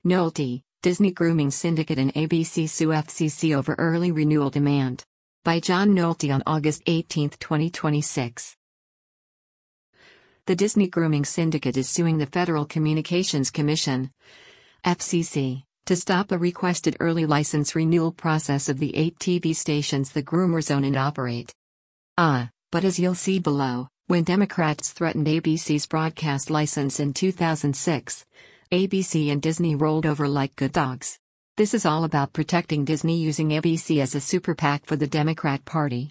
Nolte, Disney Grooming Syndicate and ABC sue FCC over early renewal demand. By John Nolte on August 18, 2026. The Disney Grooming Syndicate is suing the Federal Communications Commission, FCC, to stop a requested early license renewal process of the 8 TV stations the groomers own and operate. But as you'll see below, when Democrats threatened ABC's broadcast license in 2006, ABC and Disney rolled over like good dogs. This is all about protecting Disney using ABC as a super PAC for the Democrat Party.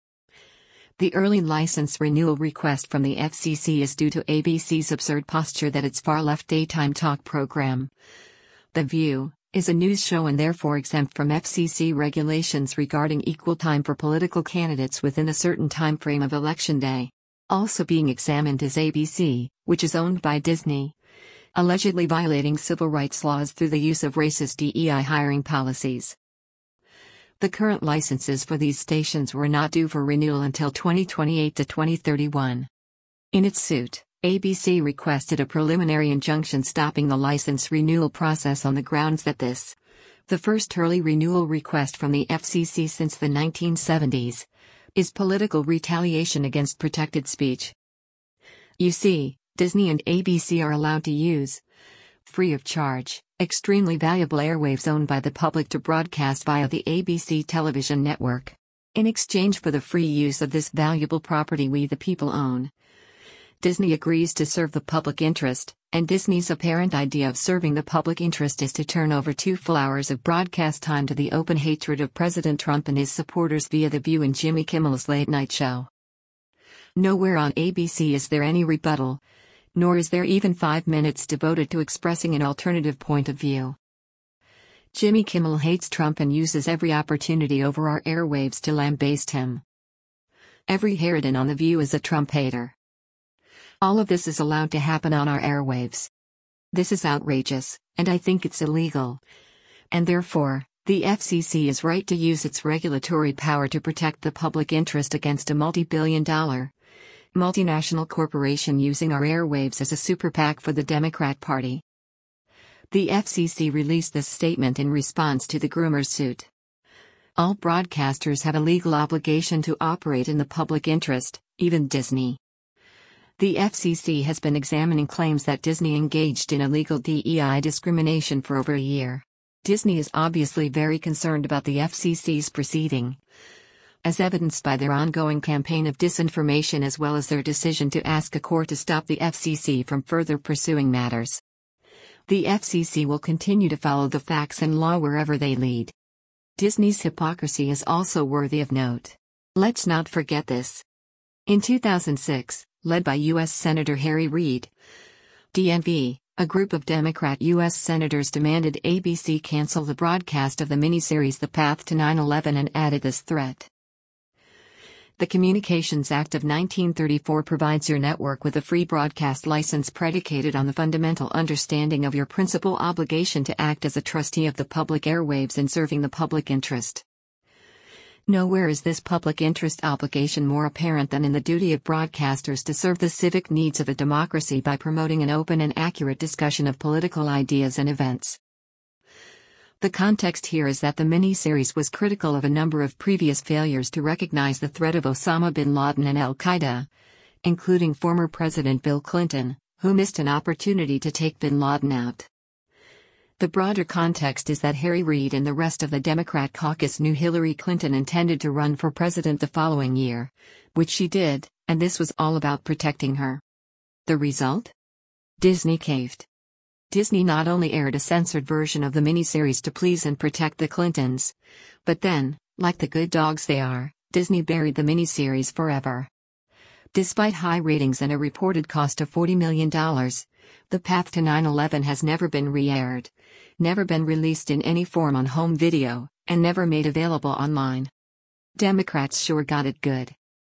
The early license renewal request from the FCC is due to ABC's absurd posture that its far-left daytime talk program, The View, is a news show and therefore exempt from FCC regulations regarding equal time for political candidates within a certain time frame of Election Day. Also being examined is ABC, which is owned by Disney, allegedly violating civil rights laws through the use of racist DEI hiring policies. The current licenses for these stations were not due for renewal until 2028 to 2031. In its suit, ABC requested a preliminary injunction stopping the license renewal process on the grounds that this, the first early renewal request from the FCC since the 1970s, is political retaliation against protected speech. You see, Disney and ABC are allowed to use, free of charge, extremely valuable airwaves owned by the public to broadcast via the ABC television network. In exchange for the free use of this valuable property we the people own, Disney agrees to serve the public interest, and Disney's apparent idea of serving the public interest is to turn over 2 full hours of broadcast time to the open hatred of President Trump and his supporters via The View and Jimmy Kimmel's late night show. Nowhere on ABC is there any rebuttal, nor is there even 5 minutes devoted to expressing an alternative point of view. Jimmy Kimmel hates Trump and uses every opportunity over our airwaves to lambaste him. Every Harridan on The View is a Trump hater. All of this is allowed to happen on our airwaves. This is outrageous, and I think it's illegal. And therefore, the FCC is right to use its regulatory power to protect the public interest against a multi-billion-dollar multinational corporation using our airwaves as a super PAC for the Democrat Party. The FCC released this statement in response to the groomers' suit. All broadcasters have a legal obligation to operate in the public interest, even Disney. The FCC has been examining claims that Disney engaged in illegal DEI discrimination for over a year. Disney is obviously very concerned about the FCC's proceeding, as evidenced by their ongoing campaign of disinformation as well as their decision to ask a court to stop the FCC from further pursuing matters. The FCC will continue to follow the facts and law wherever they lead. Disney's hypocrisy is also worthy of note. Let's not forget this. In 2006, led by U.S. Senator Harry Reid, DNV, a group of Democrat U.S. senators demanded ABC cancel the broadcast of the miniseries The Path to 9/11 and added this threat. The Communications Act of 1934 provides your network with a free broadcast license predicated on the fundamental understanding of your principal obligation to act as a trustee of the public airwaves in serving the public interest. Nowhere is this public interest obligation more apparent than in the duty of broadcasters to serve the civic needs of a democracy by promoting an open and accurate discussion of political ideas and events. The context here is that the miniseries was critical of a number of previous failures to recognize the threat of Osama bin Laden and al-Qaeda, including former President Bill Clinton, who missed an opportunity to take bin Laden out. The broader context is that Harry Reid and the rest of the Democrat caucus knew Hillary Clinton intended to run for president the following year, which she did, and this was all about protecting her. The result? Disney caved. Disney not only aired a censored version of the miniseries to please and protect the Clintons, but then, like the good dogs they are, Disney buried the miniseries forever. Despite high ratings and a reported cost of $40 million, The Path to 9/11 has never been re-aired, never been released in any form on home video, and never made available online. Democrats sure got it good.